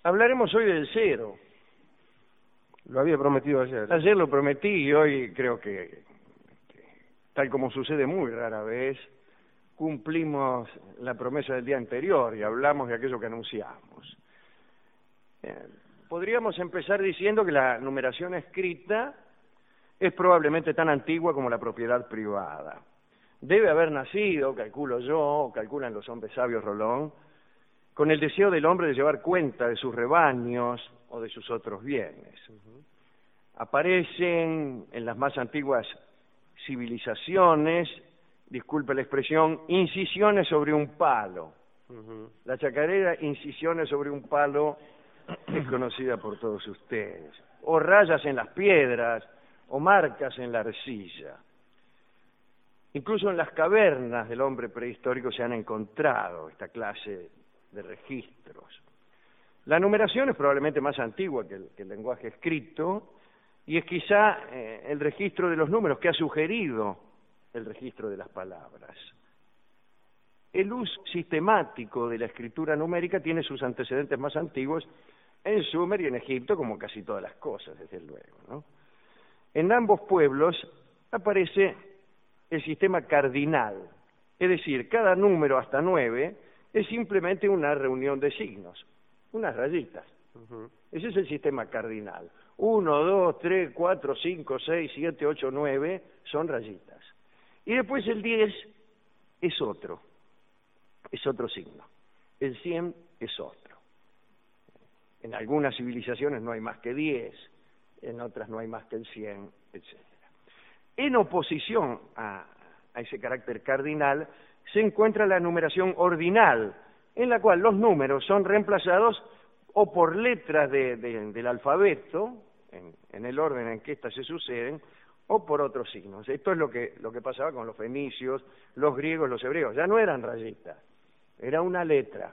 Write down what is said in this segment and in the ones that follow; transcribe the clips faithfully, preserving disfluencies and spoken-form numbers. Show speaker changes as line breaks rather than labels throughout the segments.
Hablaremos hoy del cero.
Lo había prometido ayer.
Ayer lo prometí y hoy creo que, que, tal como sucede muy rara vez, cumplimos la promesa del día anterior y hablamos de aquello que anunciamos. Eh, podríamos empezar diciendo que la numeración escrita es probablemente tan antigua como la propiedad privada. Debe haber nacido, calculo yo, o calculan los hombres sabios Rolón, con el deseo del hombre de llevar cuenta de sus rebaños o de sus otros bienes. Uh-huh. Aparecen en las más antiguas civilizaciones, disculpe la expresión, incisiones sobre un palo. Uh-huh. La chacarera, incisiones sobre un palo, es conocida por todos ustedes. O rayas en las piedras, o marcas en la arcilla. Incluso en las cavernas del hombre prehistórico se han encontrado esta clase de registros. La numeración es probablemente más antigua que el, que el lenguaje escrito y es quizá eh, el registro de los números que ha sugerido el registro de las palabras. El uso sistemático de la escritura numérica tiene sus antecedentes más antiguos en Sumer y en Egipto, como casi todas las cosas, desde luego, ¿no? En ambos pueblos aparece el sistema cardinal, es decir, cada número hasta nueve es simplemente una reunión de signos, unas rayitas. Uh-huh. Ese es el sistema cardinal. Uno, dos, tres, cuatro, cinco, seis, siete, ocho, nueve son rayitas. Y después el diez es otro, es otro signo. El cien es otro. En algunas civilizaciones no hay más que diez, en otras no hay más que el cien, etcétera. En oposición a, a ese carácter cardinal se encuentra la numeración ordinal, en la cual los números son reemplazados o por letras de, de, del alfabeto, en, en el orden en que éstas se suceden, o por otros signos. Esto es lo que, lo que pasaba con los fenicios, los griegos, los hebreos. Ya no eran rayitas, era una letra.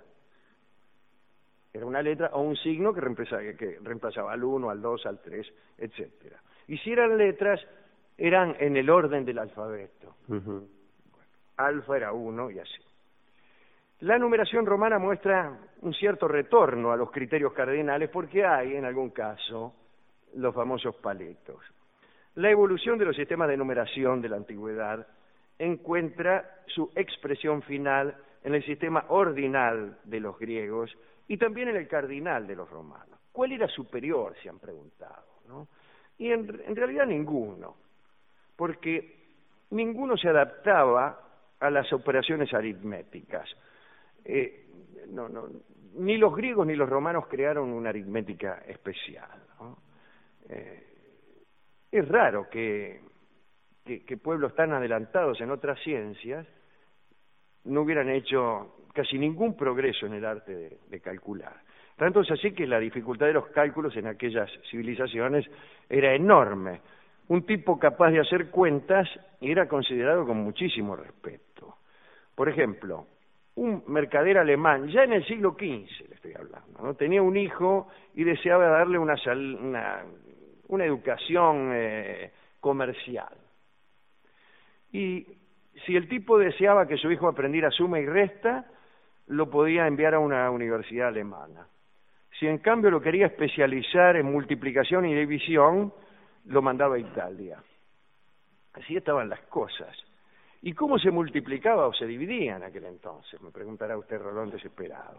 Era una letra o un signo que reemplazaba, que reemplazaba al uno, al dos, al tres, etcétera. Y si eran letras, eran en el orden del alfabeto. Uh-huh. Bueno, alfa era uno y así. La numeración romana muestra un cierto retorno a los criterios cardinales porque hay, en algún caso, los famosos paletos. La evolución de los sistemas de numeración de la antigüedad encuentra su expresión final en el sistema ordinal de los griegos y también en el cardinal de los romanos. ¿Cuál era superior? Se han preguntado, ¿no? Y en, en realidad ninguno, porque ninguno se adaptaba a las operaciones aritméticas. Eh, no, no, ni los griegos ni los romanos crearon una aritmética especial, ¿no? Eh, es raro que, que, que pueblos tan adelantados en otras ciencias no hubieran hecho casi ningún progreso en el arte de, de calcular. Tanto es así que la dificultad de los cálculos en aquellas civilizaciones era enorme. Un tipo capaz de hacer cuentas era considerado con muchísimo respeto. Por ejemplo, un mercader alemán, ya en el siglo quince le estoy hablando, ¿no? Tenía un hijo y deseaba darle una, sal, una, una educación eh, comercial. Y si el tipo deseaba que su hijo aprendiera suma y resta, lo podía enviar a una universidad alemana. Si en cambio lo quería especializar en multiplicación y división, lo mandaba a Italia. Así estaban las cosas. ¿Y cómo se multiplicaba o se dividía en aquel entonces? Me preguntará usted, Rolón, desesperado.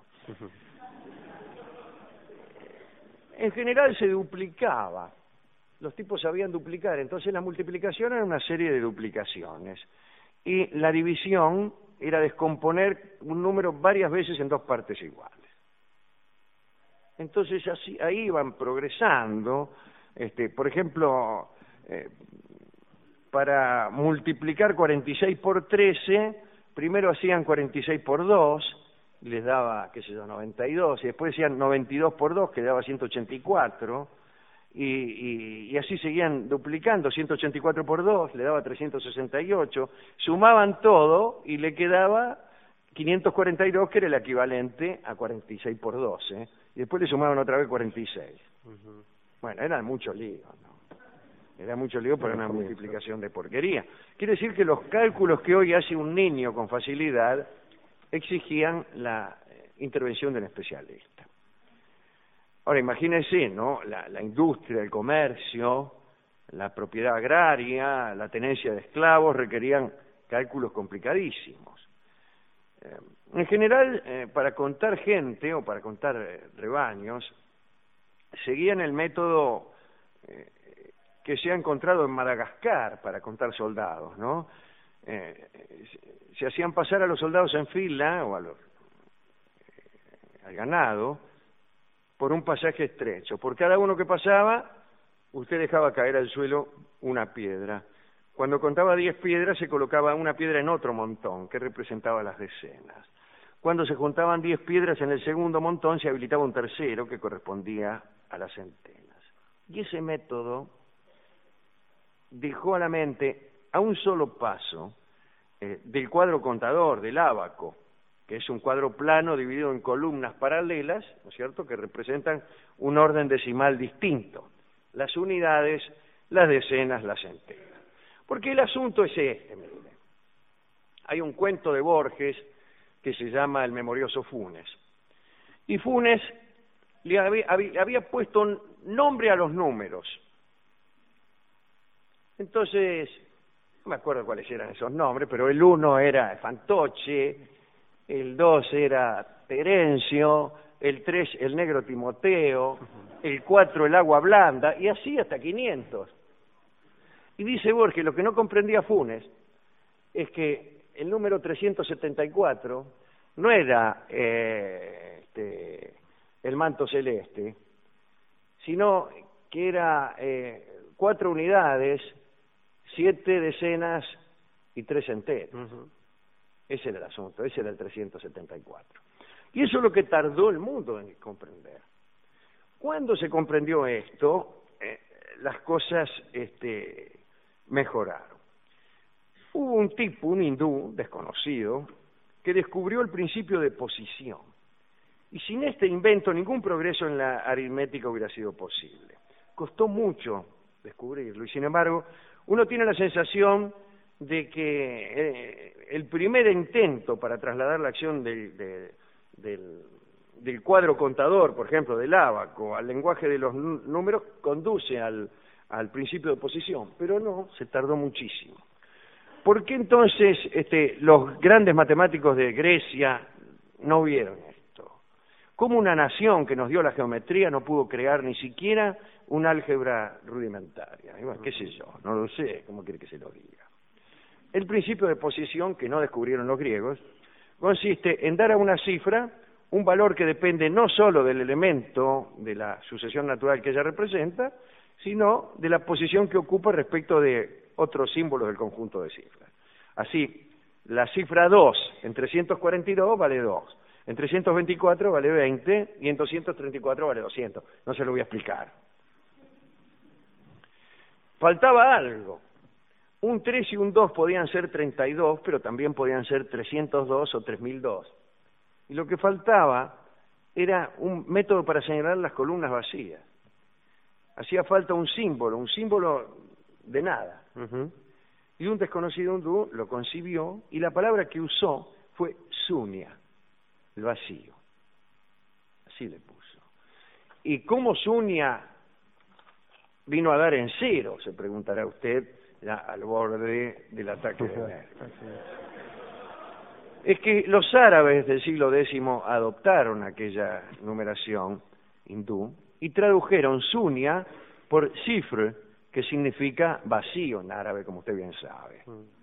En general se duplicaba. Los tipos sabían duplicar, entonces la multiplicación era una serie de duplicaciones. Y la división era descomponer un número varias veces en dos partes iguales. Entonces así ahí iban progresando. Este, por ejemplo, eh, para multiplicar cuarenta y seis por trece, primero hacían cuarenta y seis por dos, y les daba, qué sé yo, noventa y dos, y después hacían noventa y dos por dos, que daba ciento ochenta y cuatro, y, y, y así seguían duplicando, ciento ochenta y cuatro por dos, le daba trescientos sesenta y ocho, sumaban todo y le quedaba quinientos cuarenta y dos, que era el equivalente a cuarenta y seis por doce, y después le sumaban otra vez cuarenta y seis. Uh-huh. Bueno, eran mucho lío, ¿no? Era mucho lío para una multiplicación de porquería. Quiere decir que los cálculos que hoy hace un niño con facilidad exigían la intervención de un especialista. Ahora, imagínense, ¿no? La, la industria, el comercio, la propiedad agraria, la tenencia de esclavos requerían cálculos complicadísimos. Eh, en general, eh, para contar gente o para contar eh, rebaños, seguían el método eh, que se ha encontrado en Madagascar para contar soldados, ¿no? Eh, se, se hacían pasar a los soldados en fila o a los, eh, al ganado por un pasaje estrecho. Por cada uno que pasaba, usted dejaba caer al suelo una piedra. Cuando contaba diez piedras, se colocaba una piedra en otro montón, que representaba las decenas. Cuando se juntaban diez piedras en el segundo montón, se habilitaba un tercero, que correspondía a las centenas. Y ese método dejó a la mente, a un solo paso, eh, del cuadro contador, del ábaco, que es un cuadro plano dividido en columnas paralelas, ¿no es cierto?, que representan un orden decimal distinto. Las unidades, las decenas, las centenas. Porque el asunto es este, mire. Hay un cuento de Borges que se llama El memorioso Funes. Y Funes le había, había, había puesto nombre a los números. Entonces, no me acuerdo cuáles eran esos nombres, pero el uno era Fantoche, el dos era Terencio, el tres el negro Timoteo, el cuatro el agua blanda, y así hasta quinientos. Y dice Borges, lo que no comprendía Funes es que el número trescientos setenta y cuatro no era eh, este, el manto celeste, sino que era eh, cuatro unidades, siete decenas y tres centenas. Uh-huh. Ese era el asunto, ese era el trescientos setenta y cuatro. Y eso es lo que tardó el mundo en comprender. Cuando se comprendió esto, eh, las cosas este, mejoraron. Hubo un tipo, un hindú desconocido, que descubrió el principio de posición. Y sin este invento ningún progreso en la aritmética hubiera sido posible. Costó mucho descubrirlo y sin embargo uno tiene la sensación de que eh, el primer intento para trasladar la acción del, de, del, del cuadro contador, por ejemplo, del ábaco, al lenguaje de los números, conduce al, al principio de posición, pero no, se tardó muchísimo. ¿Por qué entonces este, los grandes matemáticos de Grecia no vieron esto? ¿Cómo una nación que nos dio la geometría no pudo crear ni siquiera una álgebra rudimentaria? Y bueno, qué sé yo, no lo sé, ¿cómo quiere que se lo diga? El principio de posición, que no descubrieron los griegos, consiste en dar a una cifra un valor que depende no solo del elemento de la sucesión natural que ella representa, sino de la posición que ocupa respecto de otros símbolos del conjunto de cifras. Así, la cifra dos en trescientos cuarenta y dos vale dos, en trescientos veinticuatro vale veinte y en doscientos treinta y cuatro vale doscientos. No se lo voy a explicar. Faltaba algo. Un tres y un dos podían ser treinta y dos, pero también podían ser trescientos dos o tres mil dos. Y lo que faltaba era un método para señalar las columnas vacías. Hacía falta un símbolo, un símbolo de nada. Uh-huh. Y un desconocido hindú lo concibió y la palabra que usó fue sunya, el vacío. Así le puso. ¿Y cómo sunya vino a dar en cero? Se preguntará usted, ya al borde del ataque de nervios. Es que los árabes del siglo décimo adoptaron aquella numeración hindú y tradujeron sunya por cifre, que significa vacío en árabe, como usted bien sabe.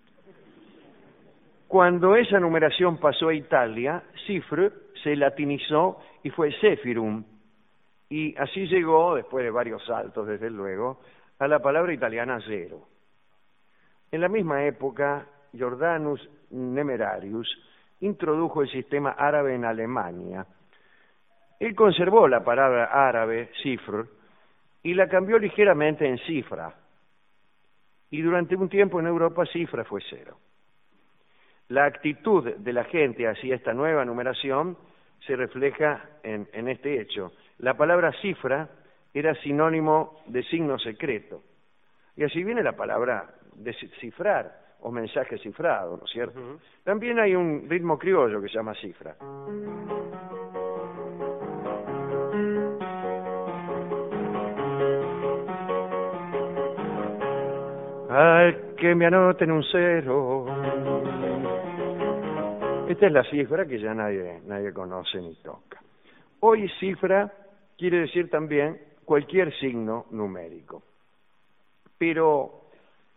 Cuando esa numeración pasó a Italia, cifre se latinizó y fue sephirum, y así llegó, después de varios saltos, desde luego, a la palabra italiana cero. En la misma época, Jordanus Numerarius introdujo el sistema árabe en Alemania. Él conservó la palabra árabe, cifr, y la cambió ligeramente en cifra. Y durante un tiempo en Europa cifra fue cero. La actitud de la gente hacia esta nueva numeración se refleja en, en este hecho. La palabra cifra era sinónimo de signo secreto. Y así viene la palabra descifrar o mensaje cifrado, ¿no es cierto? Uh-huh. También hay un ritmo criollo que se llama cifra. al que me anoten un cero. Esta es la cifra que ya nadie, nadie conoce ni toca. Hoy cifra quiere decir también cualquier signo numérico. Pero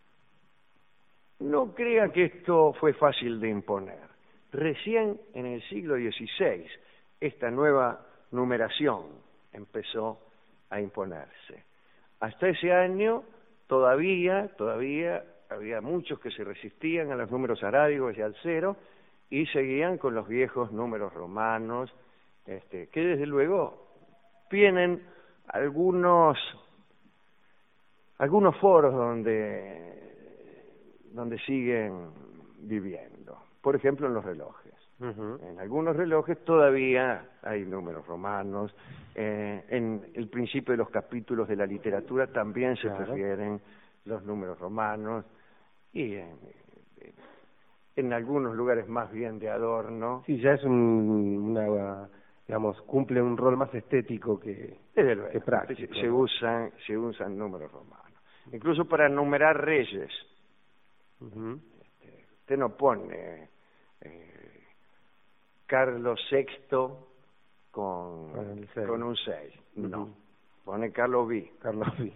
no crea que esto fue fácil de imponer. Recién en el siglo dieciséis esta nueva numeración empezó a imponerse. Hasta ese año todavía, todavía había muchos que se resistían a los números arábigos y al cero y seguían con los viejos números romanos, este, que desde luego tienen algunos algunos foros donde donde siguen viviendo. Por ejemplo, en los relojes. Uh-huh. En algunos relojes todavía hay números romanos. Eh, en el principio de los capítulos de la literatura también se claro. prefieren los números romanos. Y en, en algunos lugares más bien de adorno.
Sí, ya es un, una, digamos, cumple un rol más estético que,
Desde luego,
que práctico.
Se, se usan, se usan números romanos. Incluso para numerar reyes. Uh-huh. Este, usted no pone eh, Carlos sexto con, con un seis. Uh-huh. No. Pone Carlos V.
Carlos V.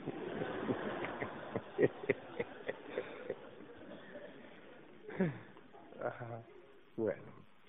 Ajá. Bueno.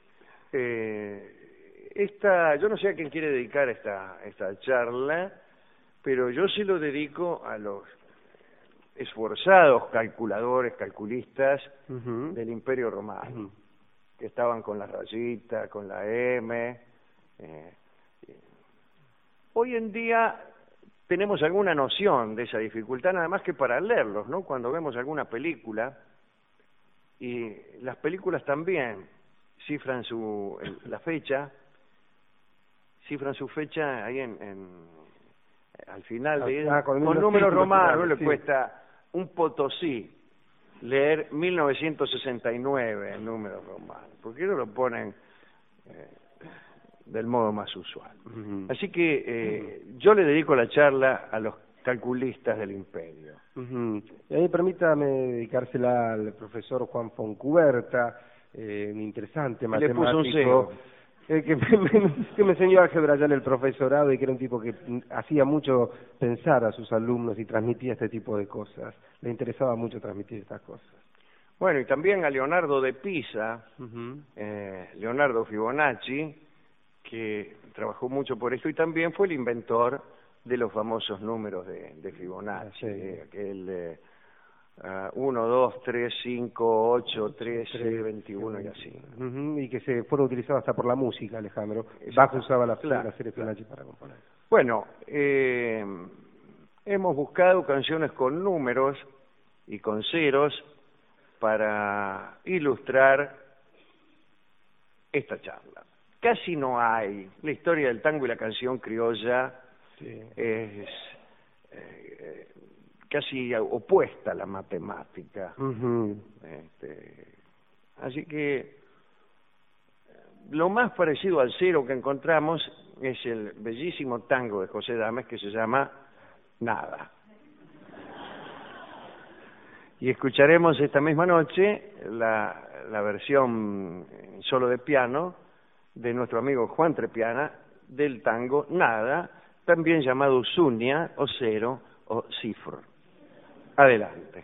Eh, esta, yo no sé a quién quiere dedicar esta, esta charla, pero yo sí lo dedico a los esforzados calculadores, calculistas uh-huh. del Imperio Romano, uh-huh. que estaban con la rayita, con la M. Eh, eh. Hoy en día tenemos alguna noción de esa dificultad, nada más que para leerlos, ¿no? Cuando vemos alguna película, y las películas también cifran su la fecha, cifran su fecha ahí en, en al final de
ah, con,
con números romanos, le
sí.
cuesta un potosí leer mil novecientos sesenta y nueve en números romanos, porque no lo ponen eh, del modo más usual. Uh-huh. Así que eh, uh-huh. yo le dedico la charla a los calculistas del imperio.
Uh-huh. Y a mí permítame dedicársela al profesor Juan Foncuberta, eh, un interesante matemático.
Le puso un cero.
Eh, que, me, que me enseñó álgebra ya en el profesorado y que era un tipo que hacía mucho pensar a sus alumnos y transmitía este tipo de cosas. Le interesaba mucho transmitir estas cosas.
Bueno, y también a Leonardo de Pisa, uh-huh. eh, Leonardo Fibonacci, que trabajó mucho por esto y también fue el inventor de los famosos números de, de Fibonacci, sí. eh, aquel eh, Uh, uno, dos, tres, cinco, ocho, trece, veintiuno y así.
Uh-huh, y que se fueron utilizados hasta por la música, Alejandro. Bach usaba la,
claro,
la serie
claro.
Fibonacci para componer.
Bueno, eh, hemos buscado canciones con números y con ceros para ilustrar esta charla. Casi no hay. La historia del tango y la canción criolla sí. es... Eh, casi opuesta a la matemática. Uh-huh. Este, así que lo más parecido al cero que encontramos es el bellísimo tango de José Dames que se llama Nada. Y escucharemos esta misma noche la, la versión solo de piano de nuestro amigo Juan Trepiana del tango Nada, también llamado Sunia o Cero o Cifr. Adelante.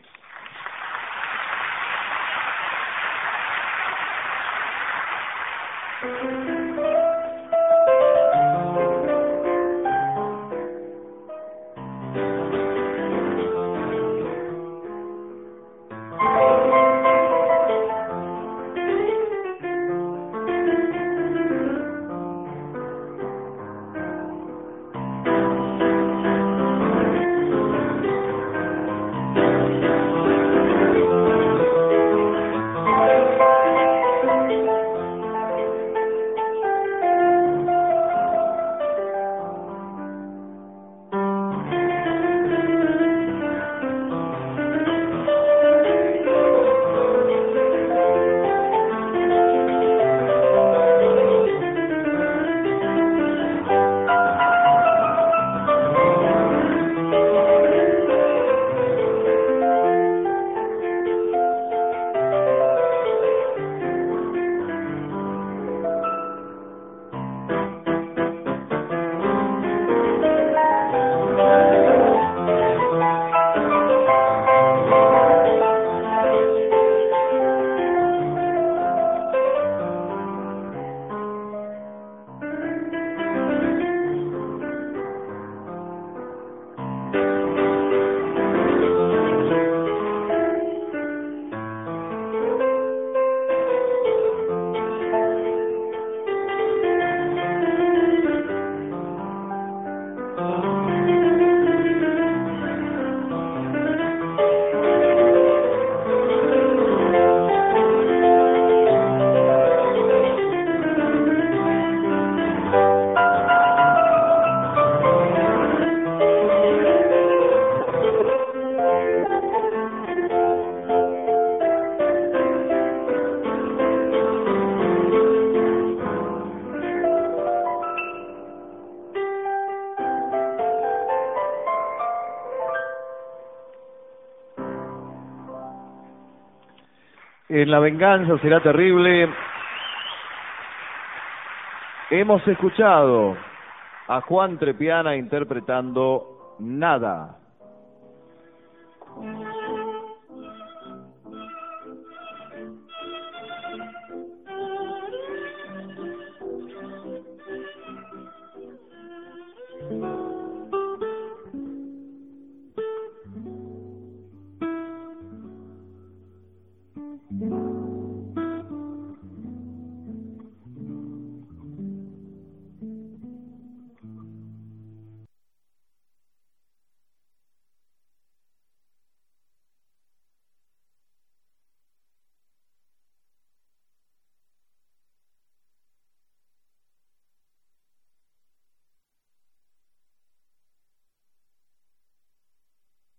en La Venganza Será Terrible hemos escuchado a Juan Trepiana interpretando Nada.